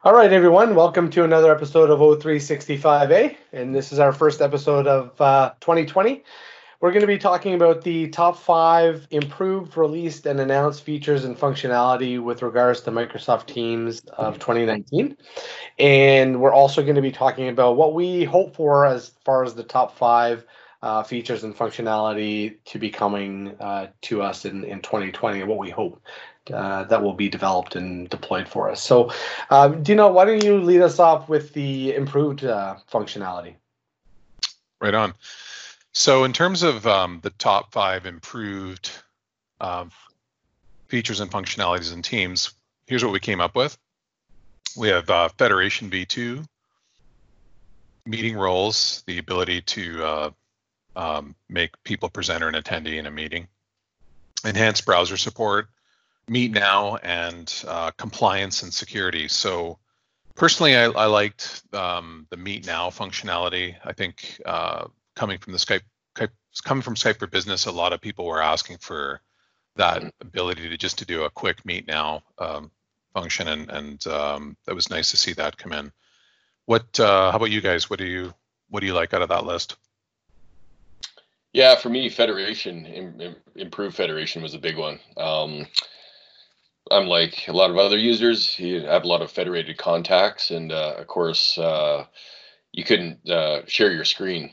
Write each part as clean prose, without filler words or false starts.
All right, everyone. Welcome to another episode of O365A, and this is our first episode of 2020. We're going to be talking about the top 5 improved, released, and announced features and functionality with regards to Microsoft Teams of 2019. And we're also going to be talking about what we hope for as far as the top 5 features and functionality to be coming to us in 2020, and what we hope that will be developed and deployed for us. So, Dino, why don't you lead us off with the improved functionality? Right on. So in terms of the top 5 improved features and functionalities in Teams, here's what we came up with. We have Federation V2, meeting roles, the ability to make people presenter and attendee in a meeting, enhanced browser support, Meet Now, and compliance and security. So personally, I liked the Meet Now functionality. I think coming from Skype for Business, a lot of people were asking for that ability to do a quick Meet Now function, and that was nice to see that come in. How about you guys? What do you like out of that list? Yeah, for me, Federation, improved Federation was a big one. I'm like a lot of other users. You have a lot of federated contacts, and of course, you couldn't share your screen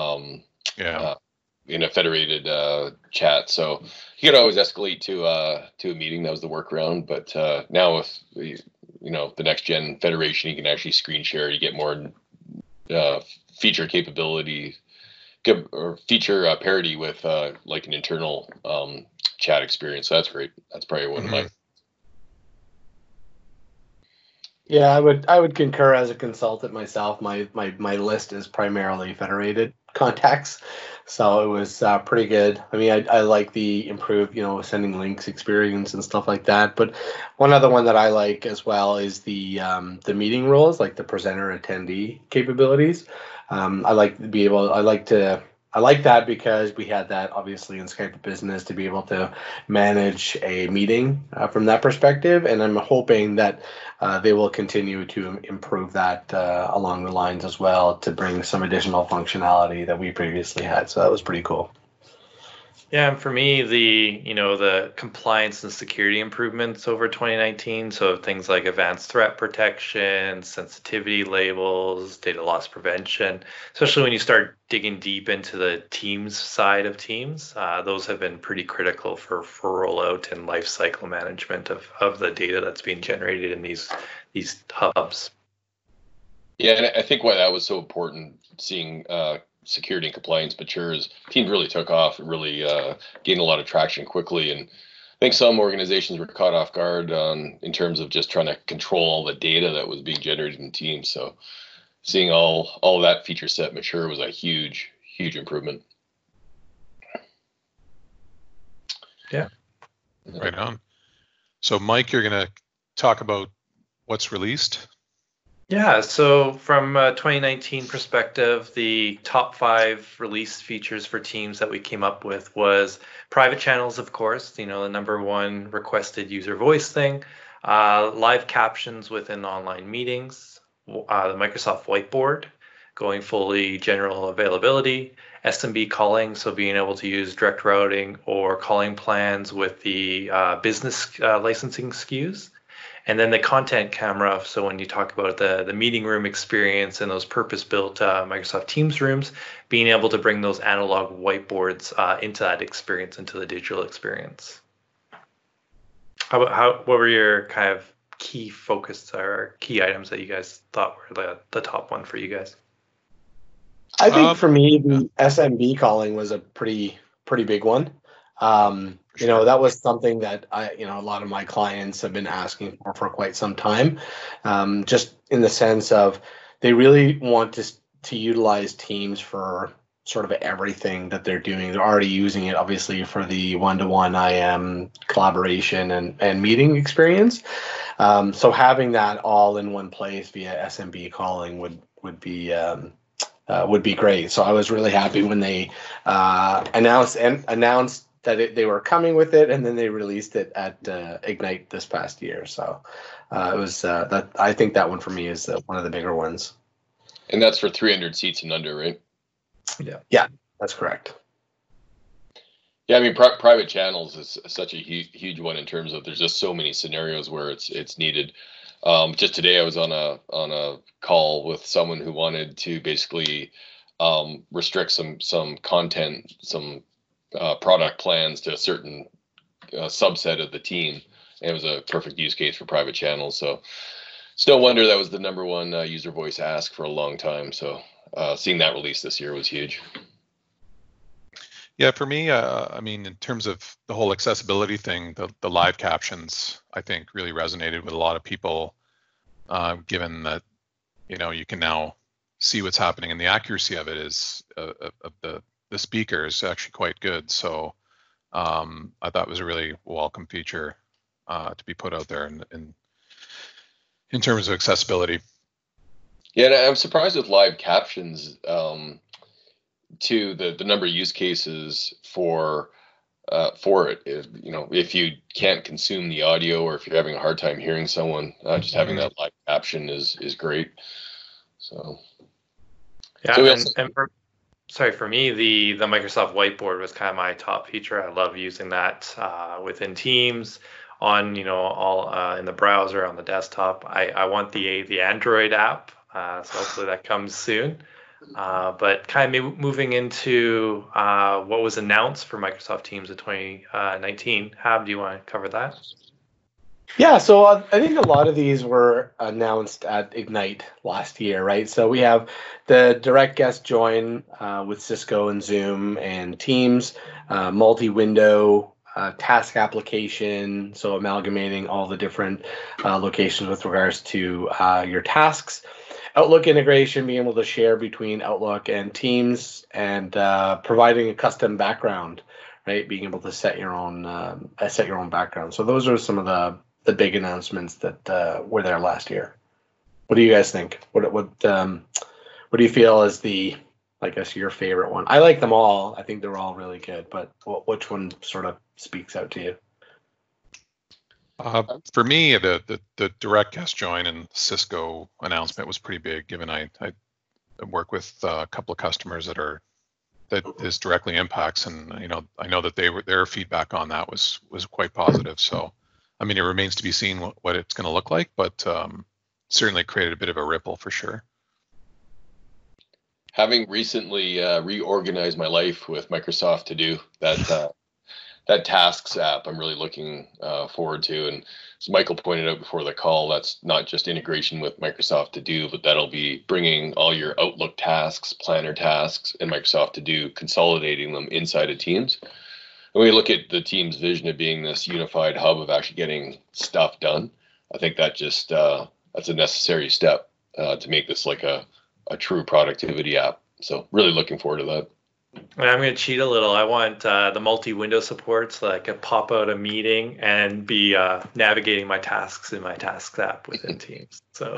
in a federated chat. So you could always escalate to a meeting. That was the workaround. But now with the next gen Federation, you can actually screen share. You get more feature capability or feature parity with like an internal chat experience. So that's great. That's probably one of my. Yeah, I would concur as a consultant myself. My list is primarily federated contacts, so it was pretty good. I mean, I like the improved, sending links experience and stuff like that. But one other one that I like as well is the meeting roles, like the presenter attendee capabilities. I like that because we had that obviously in Skype for Business to be able to manage a meeting from that perspective, and I'm hoping that they will continue to improve that along the lines as well to bring some additional functionality that we previously had. So that was pretty cool. Yeah, and for me, the compliance and security improvements over 2019, so things like advanced threat protection, sensitivity labels, data loss prevention, especially when you start digging deep into the Teams side of Teams, those have been pretty critical for rollout and lifecycle management of the data that's being generated in these hubs. Yeah, and I think why that was so important, seeing security and compliance mature, is Teams really took off and really gained a lot of traction quickly. And I think some organizations were caught off guard in terms of just trying to control all the data that was being generated in Teams. So seeing all of that feature set mature was a huge improvement. Yeah. Right on. So Mike, you're going to talk about what's released. Yeah, so from a 2019 perspective, the top 5 released features for Teams that we came up with was private channels, of course, the number 1 requested user voice thing, live captions within online meetings, the Microsoft Whiteboard, going fully general availability, SMB calling, so being able to use direct routing or calling plans with the business licensing SKUs. And then the content camera, so when you talk about the meeting room experience and those purpose-built Microsoft Teams rooms, being able to bring those analog whiteboards into that experience, into the digital experience. What were your kind of key focus or key items that you guys thought were the top one for you guys? I think for me, the SMB calling was a pretty big one. That was something that a lot of my clients have been asking for quite some time, just in the sense of they really want to utilize Teams for sort of everything that they're doing. They're already using it, obviously, for the one-to-one IM collaboration and meeting experience. So having that all in one place via SMB calling would be great. So I was really happy when they announced that they were coming with it, and then they released it at Ignite this past year. So it was that I think that one for me is one of the bigger ones. And that's for 300 seats and under, right? Yeah, that's correct. Yeah, I mean, private channels is such a huge one in terms of there's just so many scenarios where it's needed. Just today, I was on a call with someone who wanted to basically restrict some content, some product plans to a certain subset of the team, and it was a perfect use case for private channels. So it's no wonder that was the number one user voice ask for a long time. So seeing that release this year was huge. Yeah, for me, I mean, in terms of the whole accessibility thing, the live captions, I think, really resonated with a lot of people, given that, you can now see what's happening, and the accuracy of it is of the speaker is actually quite good. So I thought it was a really welcome feature to be put out there in terms of accessibility. Yeah, and I'm surprised with live captions. To the number of use cases for it. If you can't consume the audio, or if you're having a hard time hearing someone, just having that live caption is great. So yeah, for me, the Microsoft Whiteboard was kind of my top feature. I love using that within Teams, on all in the browser, on the desktop. I want the Android app, so hopefully that comes soon. But kind of moving into what was announced for Microsoft Teams in 2019. Hab, do you want to cover that? Yeah, so I think a lot of these were announced at Ignite last year, right? So we have the direct guest join with Cisco and Zoom and Teams, multi-window task application, so amalgamating all the different locations with regards to your tasks. Outlook integration, being able to share between Outlook and Teams, and providing a custom background, right? Being able to set your own background. So those are some of the big announcements that were there last year. What do you guys think? What do you feel is your favorite one? I like them all. I think they're all really good, but which one sort of speaks out to you? For me, the direct guest join and Cisco announcement was pretty big, given I work with a couple of customers that this directly impacts, and I know that their feedback on that was quite positive. So, I mean, it remains to be seen what it's going to look like, but certainly created a bit of a ripple for sure. Having recently reorganized my life with Microsoft To Do, that tasks app I'm really looking forward to. And as Michael pointed out before the call, that's not just integration with Microsoft To Do, but that'll be bringing all your Outlook tasks, planner tasks, and Microsoft To Do, consolidating them inside of Teams. And we look at the Teams vision of being this unified hub of actually getting stuff done. I think that just that's a necessary step to make this like a true productivity app. So really looking forward to that. And I'm going to cheat a little. I want the multi-window support, so I can pop out a meeting and be navigating my tasks in my tasks app within Teams. So,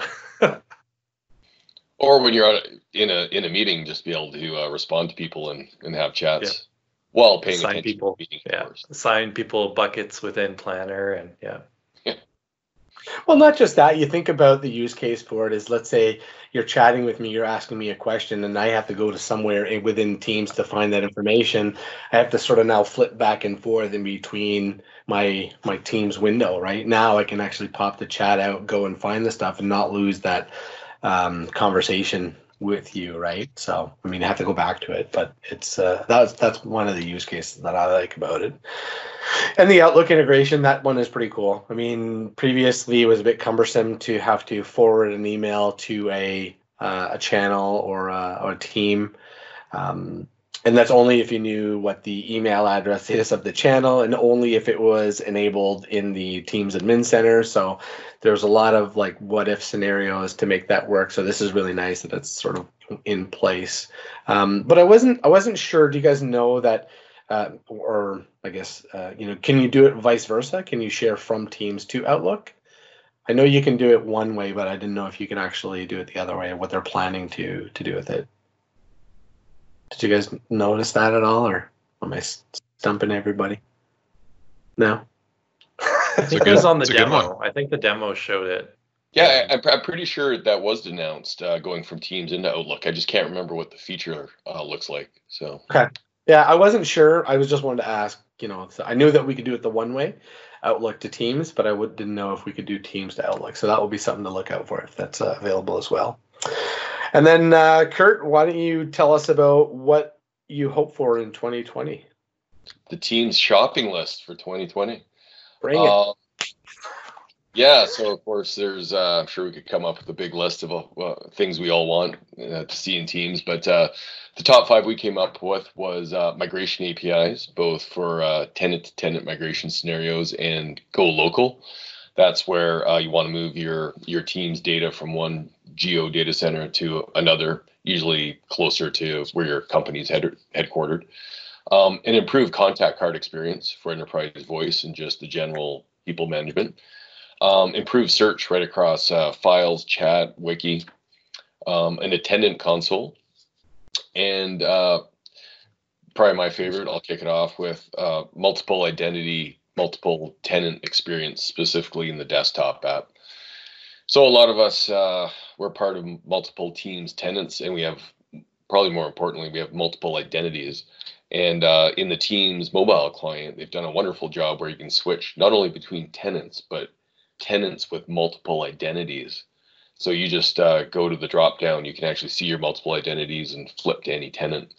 or when you're in a meeting, just be able to respond to people and have chats while paying attention people, to the meeting. Yeah, assign people buckets within Planner, and Well, not just that. You think about the use case for it is, let's say you're chatting with me, you're asking me a question, and I have to go to somewhere within Teams to find that information. I have to sort of now flip back and forth in between my Teams window. Right now, I can actually pop the chat out, go and find the stuff, and not lose that conversation with you, right? So, I mean, I have to go back to it, but it's that's one of the use cases that I like about it. And the Outlook integration, that one is pretty cool. I mean, previously it was a bit cumbersome to have to forward an email to a channel or a team. And that's only if you knew what the email address is of the channel, and only if it was enabled in the Teams admin center. So there's a lot of like what if scenarios to make that work. So this is really nice that it's sort of in place. But I wasn't sure. Do you guys know that, or I guess, can you do it vice versa? Can you share from Teams to Outlook? I know you can do it one way, but I didn't know if you can actually do it the other way, what they're planning to do with it. Did you guys notice that at all, or am I stumping everybody? No? I think it was on the demo. I think the demo showed it. Yeah, I'm pretty sure that was announced going from Teams into Outlook. I just can't remember what the feature looks like. So okay, yeah, I wasn't sure. I was just wanted to ask. So I knew that we could do it the one way, Outlook to Teams, but I didn't know if we could do Teams to Outlook. So that will be something to look out for if that's available as well. And then Kurt, why don't you tell us about what you hope for in 2020? The Teams shopping list for 2020. Bring it. Yeah, so of course there's, I'm sure we could come up with a big list of things we all want to see in Teams, but the top 5 we came up with was migration APIs, both for tenant-to-tenant migration scenarios and go local. That's where you want to move your Teams data from one geo data center to another, usually closer to where your company's headquartered. An improved contact card experience for enterprise voice and just the general people management. Improved search right across files, chat, wiki, an attendant console, and probably my favorite, I'll kick it off with multiple identity, multiple tenant experience, specifically in the desktop app. So a lot of us, we're part of multiple Teams tenants, and we have, probably more importantly, we have multiple identities. And in the Teams mobile client, they've done a wonderful job where you can switch not only between tenants, but tenants with multiple identities. So you just go to the drop down, you can actually see your multiple identities and flip to any tenant.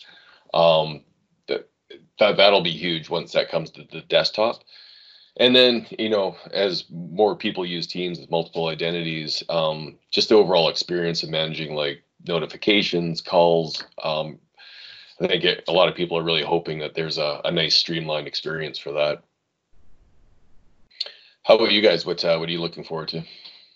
That'll be huge once that comes to the desktop. And then, as more people use Teams with multiple identities, just the overall experience of managing like notifications, calls. I think a lot of people are really hoping that there's a nice streamlined experience for that. How about you guys? What are you looking forward to?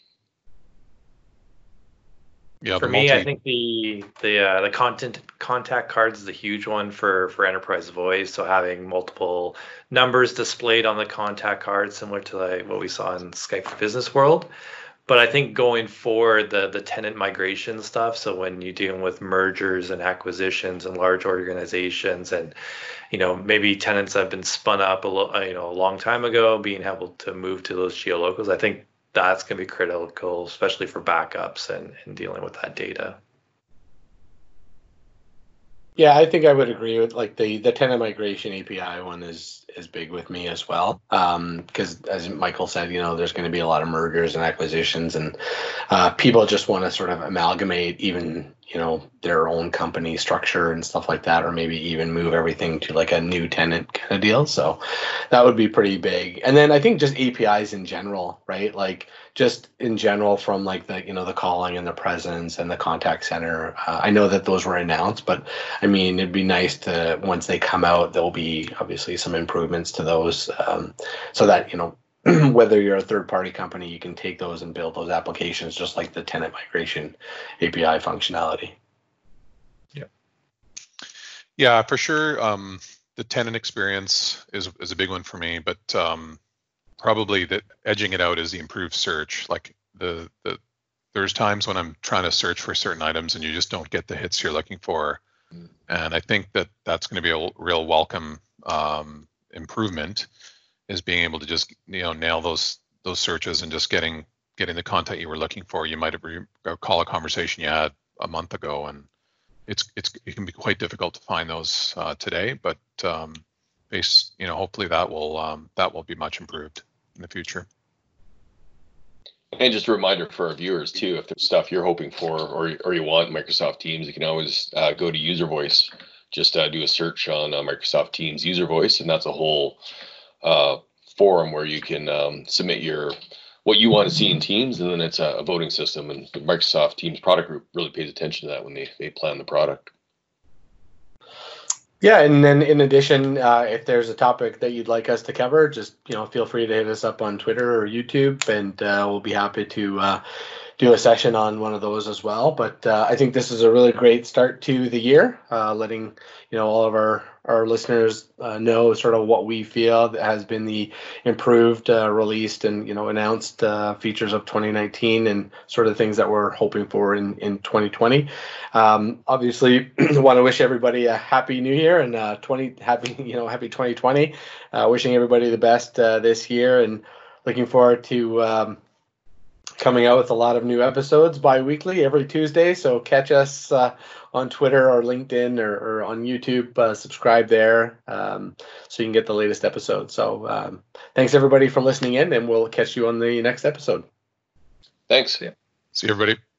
Yeah, for me, I think the contact cards is a huge one for enterprise voice. So having multiple numbers displayed on the contact card, similar to what we saw in Skype for Business World. But I think going forward, the tenant migration stuff. So when you're dealing with mergers and acquisitions and large organizations, and maybe tenants have been spun up a long time ago, being able to move to those geolocals, I think that's going to be critical, especially for backups and dealing with that data. Yeah, I think I would agree with like the tenant migration API one is big with me as well. Because as Michael said, there's going to be a lot of mergers and acquisitions, and people just want to sort of amalgamate even their own company structure and stuff like that, or maybe even move everything to like a new tenant kind of deal. So that would be pretty big. And then I think just APIs in general, right? Like just in general from like the calling and the presence and the contact center. I know that those were announced, but I mean, it'd be nice to, once they come out, there'll be obviously some improvements to those, so that, whether you're a third-party company, you can take those and build those applications just like the tenant migration API functionality. Yeah, for sure. The tenant experience is a big one for me, but probably that edging it out is the improved search. Like there's times when I'm trying to search for certain items and you just don't get the hits you're looking for, and I think that's going to be a real welcome improvement. Is being able to just nail those searches and just getting the content you were looking for. You might have recall a conversation you had a month ago, and it can be quite difficult to find those today. But hopefully that will be much improved in the future. And just a reminder for our viewers too, if there's stuff you're hoping for or you want Microsoft Teams, you can always go to User Voice. Just do a search on Microsoft Teams User Voice, and that's a whole forum where you can submit what you want to see in Teams, and then it's a voting system, and the Microsoft Teams product group really pays attention to that when they plan the product. Yeah, and then in addition, if there's a topic that you'd like us to cover, just feel free to hit us up on Twitter or YouTube, and we'll be happy to do a session on one of those as well. But I think this is a really great start to the year, letting all of our listeners know sort of what we feel that has been the improved, released, and announced features of 2019, and sort of things that we're hoping for in 2020. Obviously, want to wish everybody a happy New Year and happy 2020. Wishing everybody the best this year, and looking forward to coming out with a lot of new episodes bi-weekly every Tuesday. So catch us on Twitter or LinkedIn or on YouTube. Subscribe there so you can get the latest episode. So thanks everybody for listening in, and we'll catch you on the next episode. Thanks. See you, everybody.